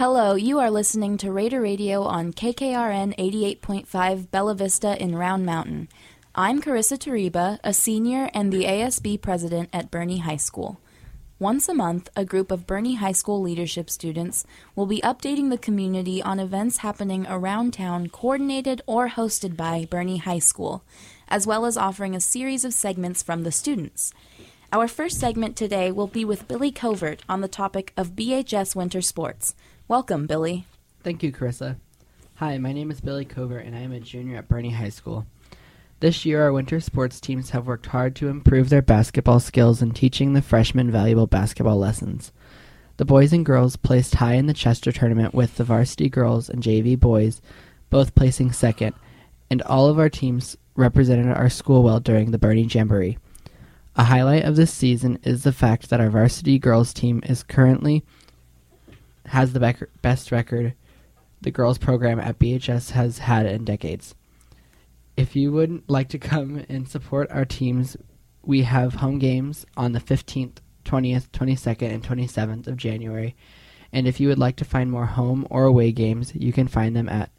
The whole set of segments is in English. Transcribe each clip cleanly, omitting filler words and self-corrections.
Hello, you are listening to Raider Radio on KKRN 88.5 Bella Vista in Round Mountain. I'm Carissa Tariba, a senior and the ASB president at Bernie High School. Once a month, a group of Bernie High School leadership students will be updating the community on events happening around town coordinated or hosted by Bernie High School, as well as offering a series of segments from the students. Our first segment today will be with Billy Covert on the topic of BHS winter sports. Welcome, Billy. Thank you, Carissa. Hi, my name is Billy Covert, and I am a junior at Bernie High School. This year, our winter sports teams have worked hard to improve their basketball skills and teaching the freshmen valuable basketball lessons. The boys and girls placed high in the Chester tournament, with the varsity girls and JV boys both placing second, and all of our teams represented our school well during the Bernie Jamboree. A highlight of this season is the fact that our varsity girls team has the best record the girls program at BHS has had in decades. If you would like to come and support our teams, we have home games on the 15th, 20th, 22nd, and 27th of January. And if you would like to find more home or away games, you can find them at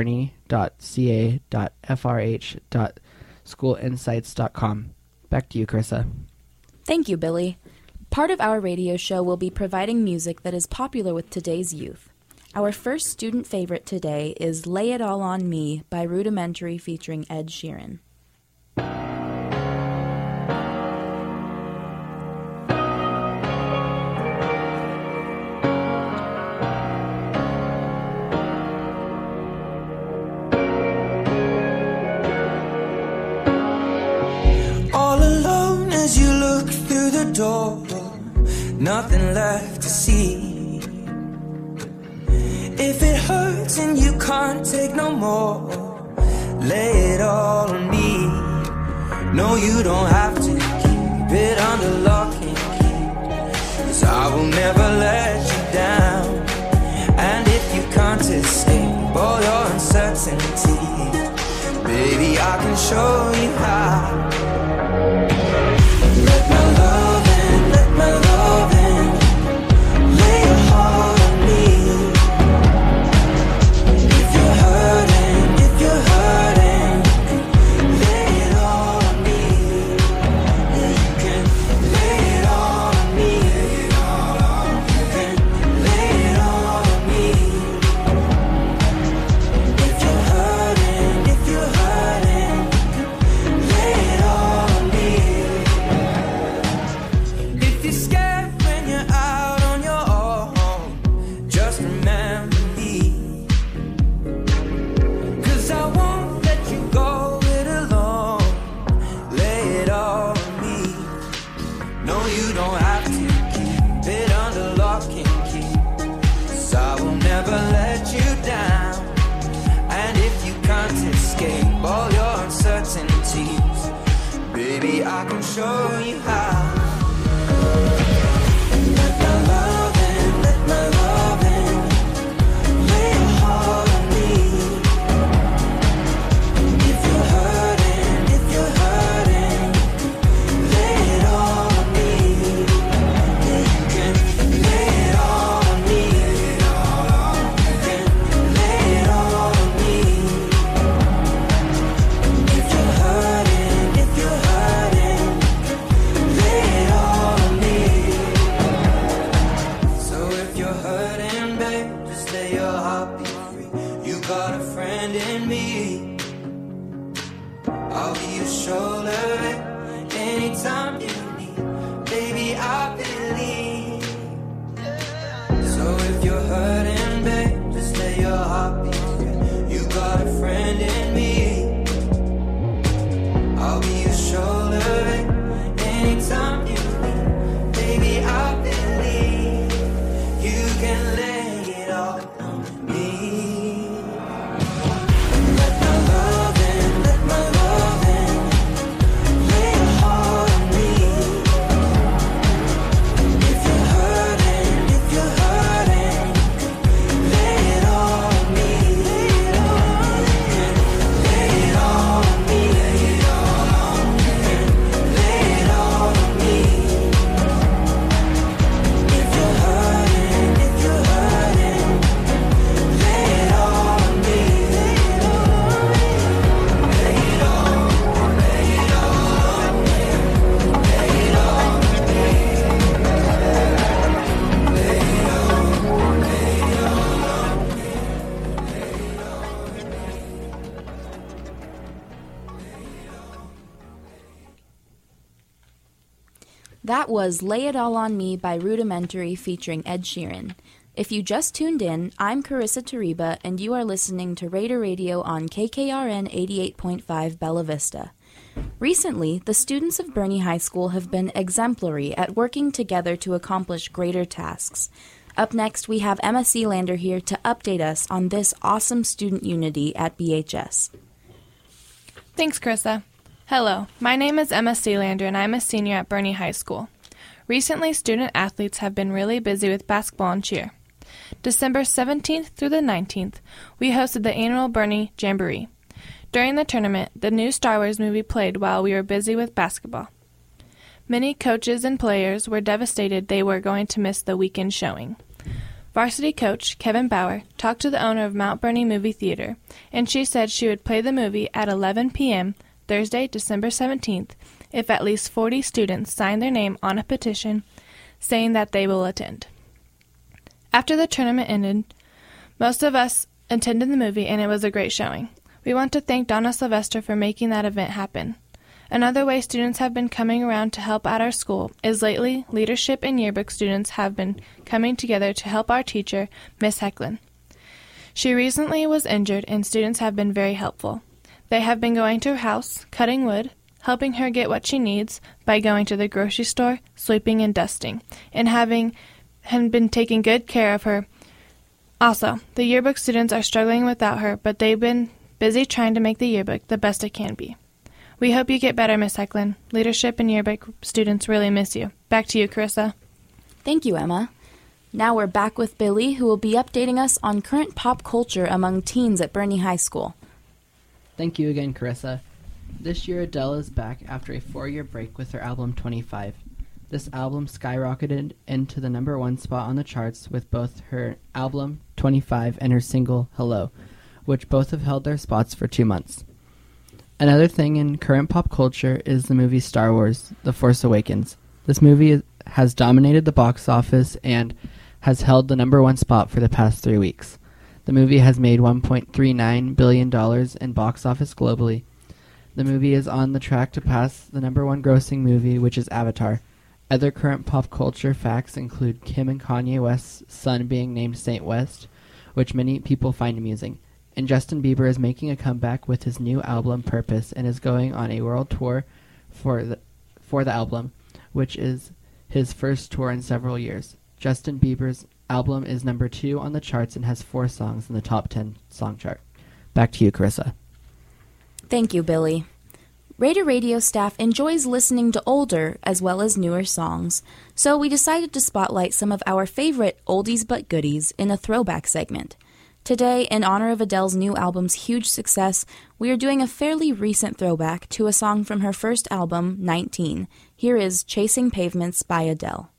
bernie.ca.frh.schoolinsights.com. Back to you, Carissa. Thank you, Billy. Part of our radio show will be providing music that is popular with today's youth. Our first student favorite today is Lay It All On Me by Rudimentary featuring Ed Sheeran. All alone as you look through the door, nothing left to see. If it hurts and you can't take no more, lay it all on me. No, you don't have to keep it under lock and key, 'cause I will never let you down. And if you can't escape all your uncertainty, baby, I can show you how. Let my love in, let my love in. Lay your heart on me. If you're hurting, lay it all on me. Yeah, you can lay it all on me. You can lay it all on me. If you're hurting, lay it all on me. If you're scared when you're out on your own, just remember me. 'Cause I won't let you go it alone. Lay it all on me. No, you don't have to keep it under lock and key, 'cause I will never let you down. And if you can't escape all your uncertainties, baby, I can show you how. Let my love in, let my love in. Lay your heart on me. If you're hurting, lay it all on me. Yeah, you can lay it all on me. You can lay it all on me. If you're hurting, lay it That was Lay It All On Me by Rudimentary featuring Ed Sheeran. If you just tuned in, I'm Carissa Tariba, and you are listening to Raider Radio on KKRN 88.5 Bella Vista. Recently, the students of Bernie High School have been exemplary at working together to accomplish greater tasks. Up next, we have Emma Sealander here to update us on this awesome student unity at BHS. Thanks, Carissa. Hello, my name is Emma Sealander, and I'm a senior at Bernie High School. Recently, student athletes have been really busy with basketball and cheer. December 17th through the 19th, we hosted the annual Bernie Jamboree. During the tournament, the new Star Wars movie played while we were busy with basketball. Many coaches and players were devastated they were going to miss the weekend showing. Varsity coach Kevin Bauer talked to the owner of Mount Bernie Movie Theater, and she said she would play the movie at 11 p.m. Thursday, December 17th, if at least 40 students sign their name on a petition saying that they will attend. After the tournament ended, most of us attended the movie, and it was a great showing. We want to thank Donna Sylvester for making that event happen. Another way students have been coming around to help at our school is lately leadership and yearbook students have been coming together to help our teacher, Miss Hecklin. She recently was injured, and students have been very helpful. They have been going to her house, cutting wood, helping her get what she needs by going to the grocery store, sweeping and dusting, and had been taking good care of her. Also, the yearbook students are struggling without her, but they've been busy trying to make the yearbook the best it can be. We hope you get better, Miss Hecklin. Leadership and yearbook students really miss you. Back to you, Carissa. Thank you, Emma. Now we're back with Billy, who will be updating us on current pop culture among teens at Bernie High School. Thank you again, Carissa. This year, Adele is back after a 4-year break with her album 25. This album skyrocketed into the #1 spot on the charts with both her album 25 and her single Hello, which both have held their spots for 2 months. Another thing in current pop culture is the movie Star Wars: The Force Awakens. This movie has dominated the box office and has held the #1 spot for the past 3 weeks. The movie has made $1.39 billion in box office globally. The movie is on the track to pass the #1 grossing movie, which is Avatar. Other current pop culture facts include Kim and Kanye West's son being named Saint West, which many people find amusing. And Justin Bieber is making a comeback with his new album Purpose and is going on a world tour for the album, which is his first tour in several years. Justin Bieber's album is #2 on the charts and has 4 songs in the top 10 song chart. Back to you, Carissa. Thank you, Billy. Raider Radio staff enjoys listening to older as well as newer songs, so we decided to spotlight some of our favorite oldies but goodies in a throwback segment. Today, in honor of Adele's new album's huge success, we are doing a fairly recent throwback to a song from her first album, 19. Here is Chasing Pavements by Adele.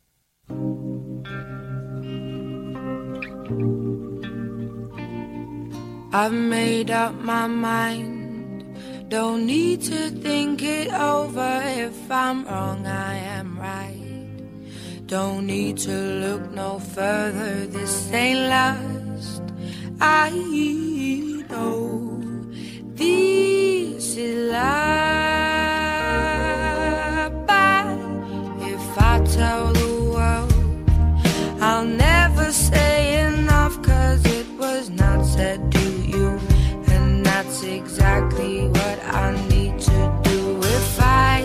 I've made up my mind. Don't need to think it over. If I'm wrong, I am right. Don't need to look no further. This ain't last. I know this is life. But if I tell the world, I'll never say enough, 'cause it was not said to you. And that's exactly what I need to do if I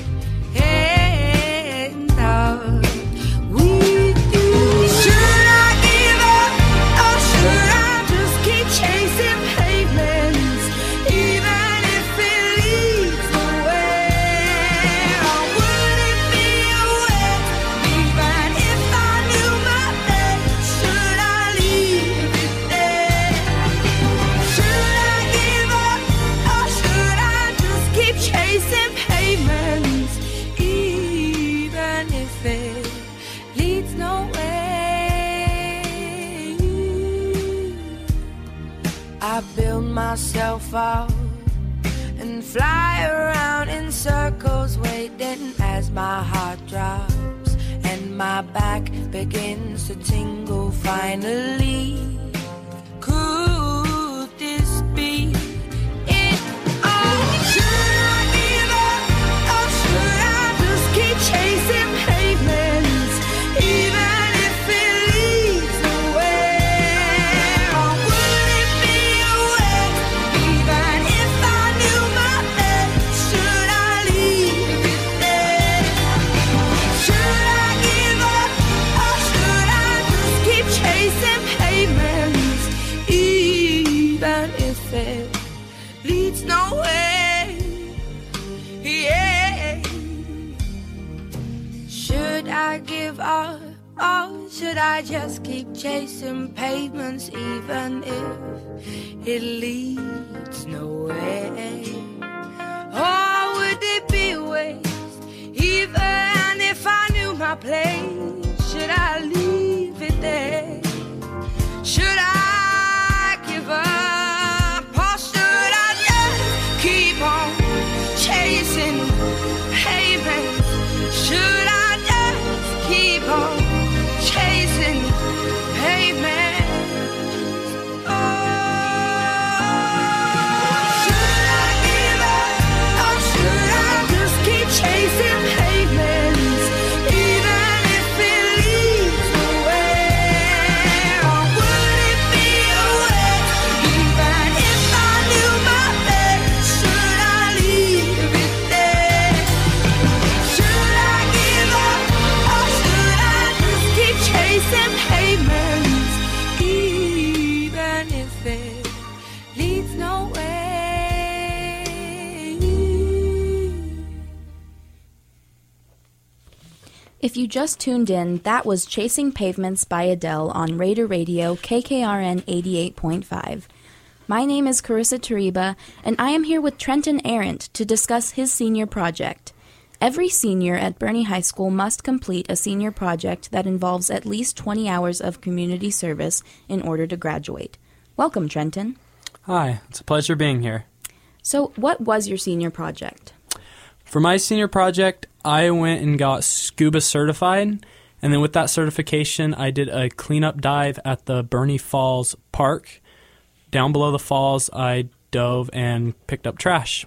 end up with you. Should I give up, or should I just keep chasing pavements, even if it leads nowhere? Or would it be a waste, even if I knew my fate? Should I leave it there? Should I give up, or should I just keep chasing pavements, even if it leads nowhere? I build myself up and fly around in circles, waiting as my heart drops and my back begins to tingle. Finally, could this be it all? Should I give up, or should I just keep chasing Or should I just keep chasing pavements even if it leads nowhere? Or would it be a waste even if I knew my place? Should I leave it there? Should I give up? Or should I just keep on chasing pavements? Should I just keep on chasing pavements? Should I give up? Or should I just keep chasing pavements? Even if it leads nowhere. Or would it be a waste? Even if I knew my best, should I leave it there? Should I give up? Or should I just keep chasing pavements? Even if it leads nowhere. If you just tuned in, that was Chasing Pavements by Adele on Raider Radio KKRN 88.5. My name is Carissa Tariba, and I am here with Trenton Arendt to discuss his senior project. Every senior at Bernie High School must complete a senior project that involves at least 20 hours of community service in order to graduate. Welcome, Trenton. Hi, it's a pleasure being here. So, what was your senior project? For my senior project, I went and got scuba certified, and then with that certification, I did a cleanup dive at the Bernie Falls Park. Down below the falls, I dove and picked up trash.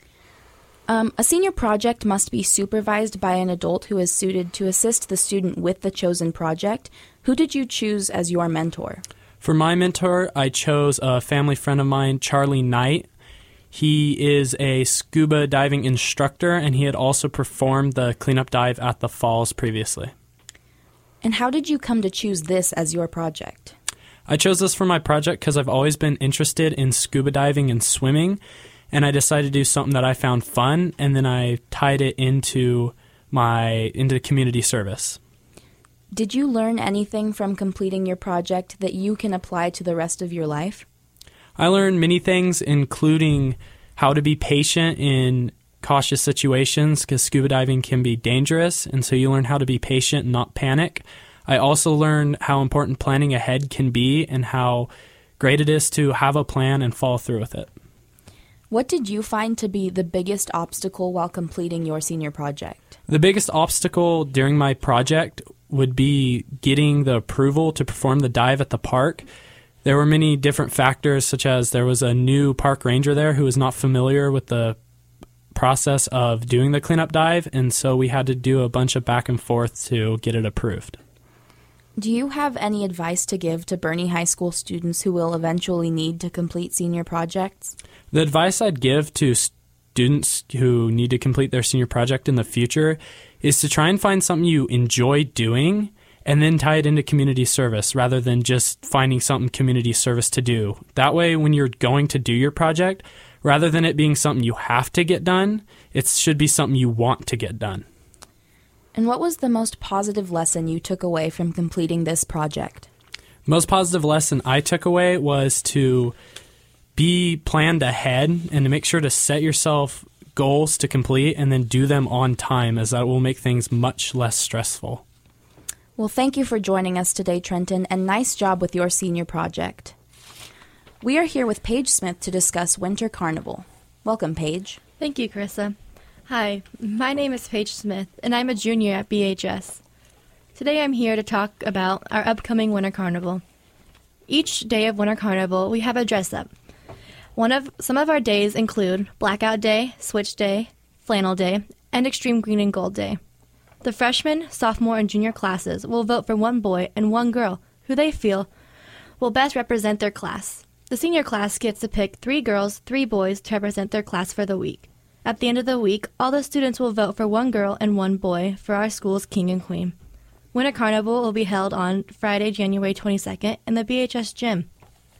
A senior project must be supervised by an adult who is suited to assist the student with the chosen project. Who did you choose as your mentor? For my mentor, I chose a family friend of mine, Charlie Knight. He is a scuba diving instructor, and he had also performed the cleanup dive at the falls previously. And how did you come to choose this as your project? I chose this for my project because I've always been interested in scuba diving and swimming, and I decided to do something that I found fun, and then I tied it into community service. Did you learn anything from completing your project that you can apply to the rest of your life? I learned many things, including how to be patient in cautious situations, because scuba diving can be dangerous, and so you learn how to be patient and not panic. I also learned how important planning ahead can be and how great it is to have a plan and follow through with it. What did you find to be the biggest obstacle while completing your senior project? The biggest obstacle during my project would be getting the approval to perform the dive at the park. There were many different factors, such as there was a new park ranger there who was not familiar with the process of doing the cleanup dive, and so we had to do a bunch of back and forth to get it approved. Do you have any advice to give to Bernie High School students who will eventually need to complete senior projects? The advice I'd give to students who need to complete their senior project in the future is to try and find something you enjoy doing and then tie it into community service rather than just finding something community service to do. That way, when you're going to do your project, rather than it being something you have to get done, it should be something you want to get done. And what was the most positive lesson you took away from completing this project? The most positive lesson I took away was to be planned ahead and to make sure to set yourself goals to complete and then do them on time, as that will make things much less stressful. Well, thank you for joining us today, Trenton, and nice job with your senior project. We are here with Paige Smith to discuss Winter Carnival. Welcome, Paige. Thank you, Carissa. Hi, my name is Paige Smith, and I'm a junior at BHS. Today I'm here to talk about our upcoming Winter Carnival. Each day of Winter Carnival, we have a dress-up. Some of our days include Blackout Day, Switch Day, Flannel Day, and Extreme Green and Gold Day. The freshman, sophomore, and junior classes will vote for one boy and one girl who they feel will best represent their class. The senior class gets to pick 3 girls, 3 boys to represent their class for the week. At the end of the week, all the students will vote for one girl and one boy for our school's king and queen. Winter Carnival will be held on Friday, January 22nd in the BHS gym.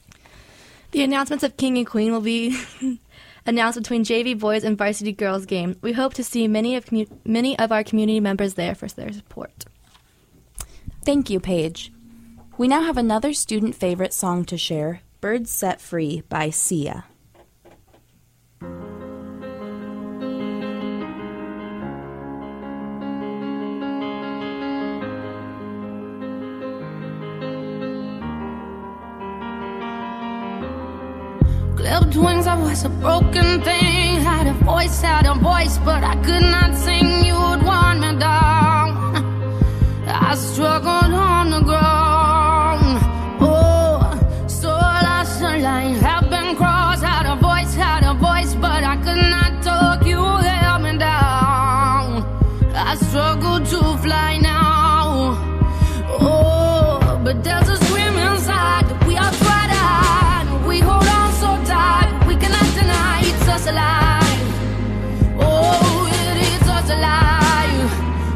The announcements of king and queen will be announced between JV boys and varsity girls game. We hope to see many of our community members there for their support. Thank you, Paige. We now have another student favorite song to share, Birds Set Free by Sia. Clipped wings, I was a broken thing. Had a voice, but I could not sing. You would want me down. I struggled on the ground. Oh, so lost a line, have been crossed. Had a voice, but I could not talk. You held me down. I struggle to fly now. Oh, but there's a scream inside that we are tried out. We hold on so tight, we cannot deny it's us alive. Oh, it is us alive.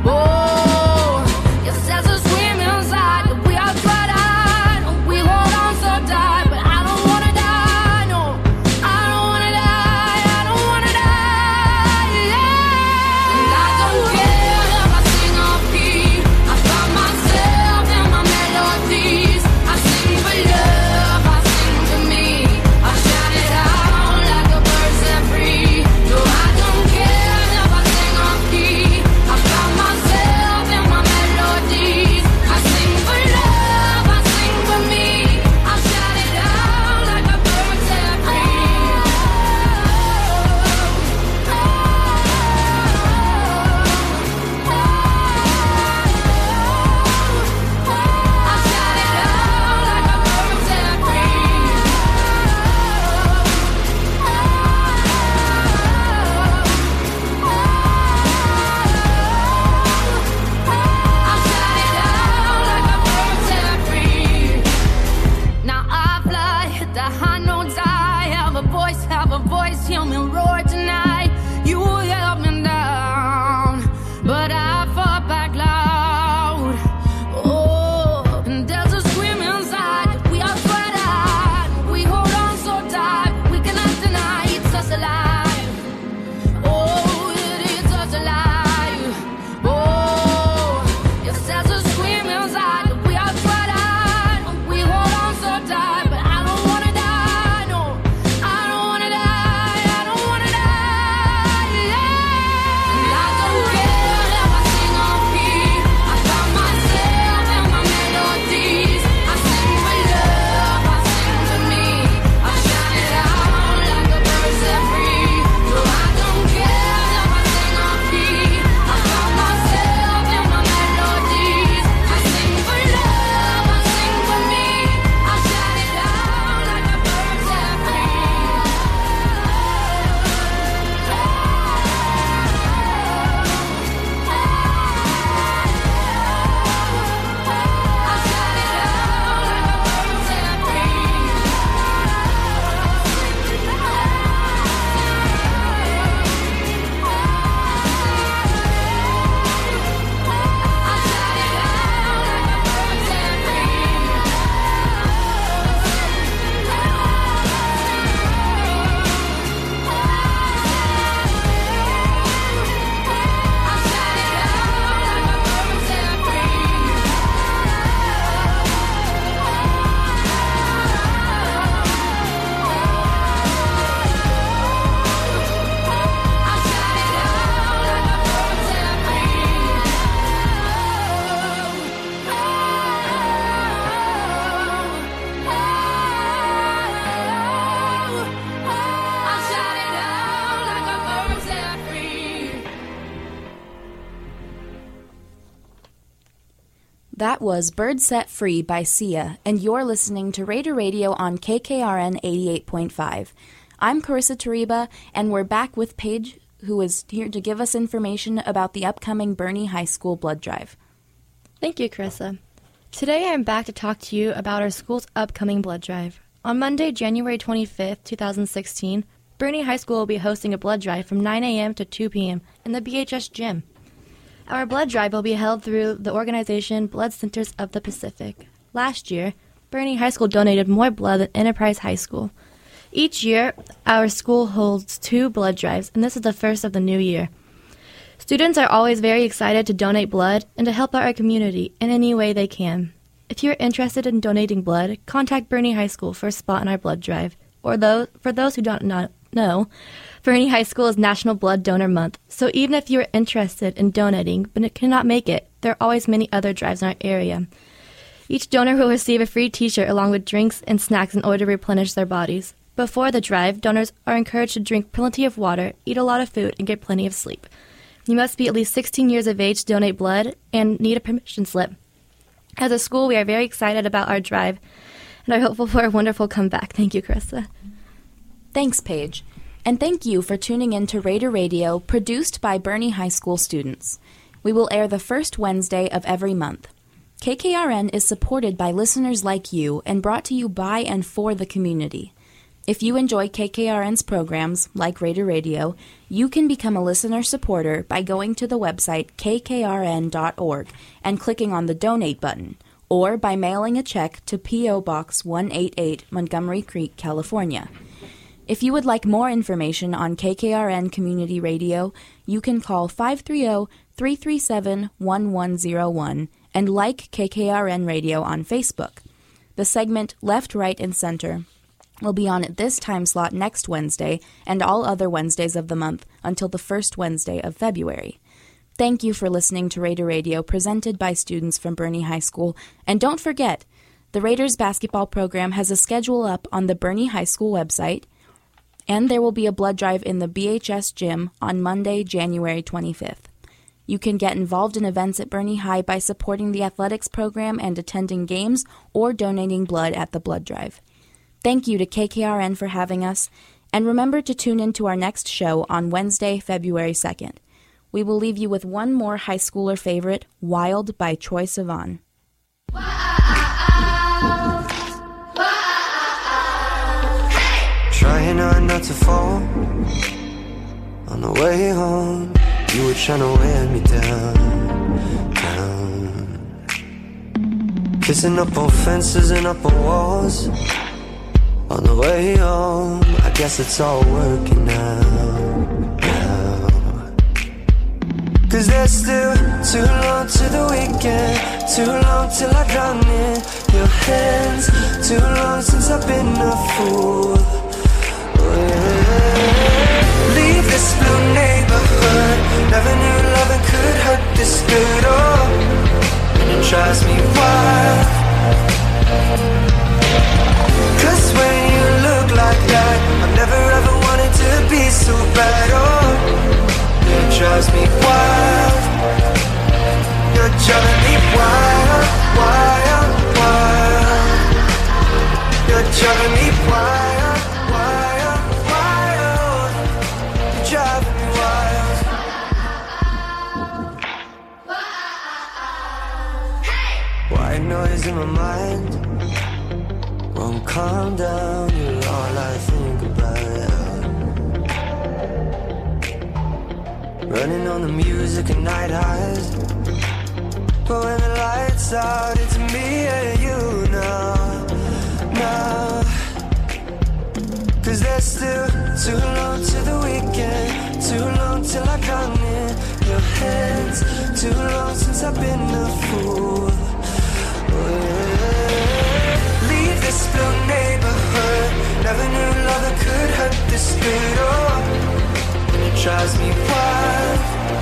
Oh, yes, there's a scream inside that we are tried out. We hold on so tight, but I don't wanna die. No, I don't wanna die. I don't wanna die. Yeah. And I don't care if I sing off key. I find myself in my melodies. I sing for love, I sing for me. I shout it out like a bird set free. No, I don't care if I sing off key. I find myself in my melodies. I sing for love, I sing for me. I shout it out like a bird set free. I shout it out like a bird set free. Now I fly, hit the high notes. I have a voice, hear me roar tonight. You held me down, but I fought back loud. Oh, and there's a scream inside that we are tried out. We hold on so tight, we cannot deny it's us alive. Oh, it is us alive. Oh, yes, there's a scream inside that we are tried out. We hold on so tight, but I don't wanna die. No, I don't wanna die. I don't wanna die. Yeah. And I don't care if I sing off key. I found myself in my melodies. I sing for love, I sing for me. I shout it out like a bird set free. No, I don't care if I sing off key. I found myself in my melodies. I sing for love, I sing for me. I shout it out like a bird set free. I shout it out like a bird set That was Birds Set Free by Sia, and you're listening to Raider Radio on KKRN 88.5. I'm Carissa Tariba, and we're back with Paige, who is here to give us information about the upcoming Bernie High School blood drive. Thank you, Carissa. Today I'm back to talk to you about our school's upcoming blood drive. On Monday, January 25th, 2016, Bernie High School will be hosting a blood drive from 9 a.m. to 2 p.m. in the BHS gym. Our blood drive will be held through the organization Blood Centers of the Pacific. Last year, Bernie High School donated more blood than Enterprise High School. Each year, our school holds 2 blood drives, and this is the first of the new year. Students are always very excited to donate blood and to help out our community in any way they can. If you're interested in donating blood, contact Bernie High School for a spot in our blood drive. Or for those who don't know, Bernie High School is National Blood Donor Month, so even if you're interested in donating but cannot make it, there are always many other drives in our area. Each donor will receive a free t-shirt along with drinks and snacks in order to replenish their bodies. Before the drive, donors are encouraged to drink plenty of water, eat a lot of food, and get plenty of sleep. You must be at least 16 years of age to donate blood and need a permission slip. As a school, we are very excited about our drive and are hopeful for a wonderful comeback. Thank you, Carissa. Thanks, Paige. And thank you for tuning in to Raider Radio, produced by Bernie High School students. We will air the first Wednesday of every month. KKRN is supported by listeners like you and brought to you by and for the community. If you enjoy KKRN's programs, like Raider Radio, you can become a listener supporter by going to the website kkrn.org and clicking on the Donate button, or by mailing a check to P.O. Box 188, Montgomery Creek, California. If you would like more information on KKRN Community Radio, you can call 530-337-1101 and like KKRN Radio on Facebook. The segment Left, Right, and Center will be on at this time slot next Wednesday and all other Wednesdays of the month until the first Wednesday of February. Thank you for listening to Raider Radio, presented by students from Bernie High School. And don't forget, the Raiders basketball program has a schedule up on the Bernie High School website, and there will be a blood drive in the BHS gym on Monday, January 25th. You can get involved in events at Bernie High by supporting the athletics program and attending games or donating blood at the blood drive. Thank you to KKRN for having us, and remember to tune in to our next show on Wednesday, February 2nd. We will leave you with one more high schooler favorite, Wild by Troye Sivan. Trying hard not to fall. On the way home, you were trying to wear me down. Kissing up on fences and up on walls. On the way home, I guess it's all working out. Cause there's still too long to the weekend, too long till I drown in your hands, too long since I've been a fool. Leave this blue neighborhood. Never knew loving could hurt this good. Oh, and it drives me wild. Cause when you look like that, I never ever wanted to be so bad. Oh, it drives me wild. You're driving me wild, wild, wild. You're driving me wild, wild, wild. You're driving me wild. White noise in my mind won't calm down. You're all I think about. Running on the music and night highs, but when the lights out, it's me and you now. Cause there's still too long to the weekend, too long till I come in your hands, too long since I've been a fool. Leave this blue neighborhood. Never knew loving could hurt this good. Oh, it drives me wild.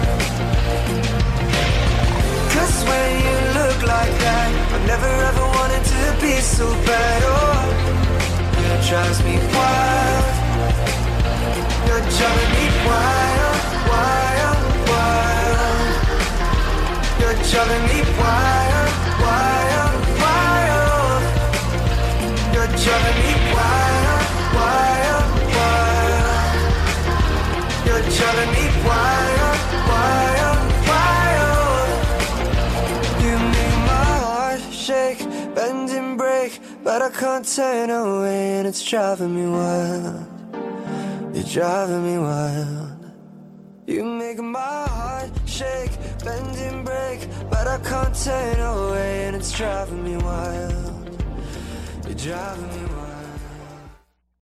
Cause when you look like that, I never ever wanted to be so bad. Oh, it drives me wild. You're driving me wild, wild, wild. You're driving me wild, wild, wild. You're driving me wild, wild, wild. You're driving me wild, wild, wild. You make my heart shake, bend and break, but I can't turn away, and it's driving me wild. You're driving me wild. You make my heart shake, bend and break, but I can't turn away, and it's driving me wild. You're driving me wild.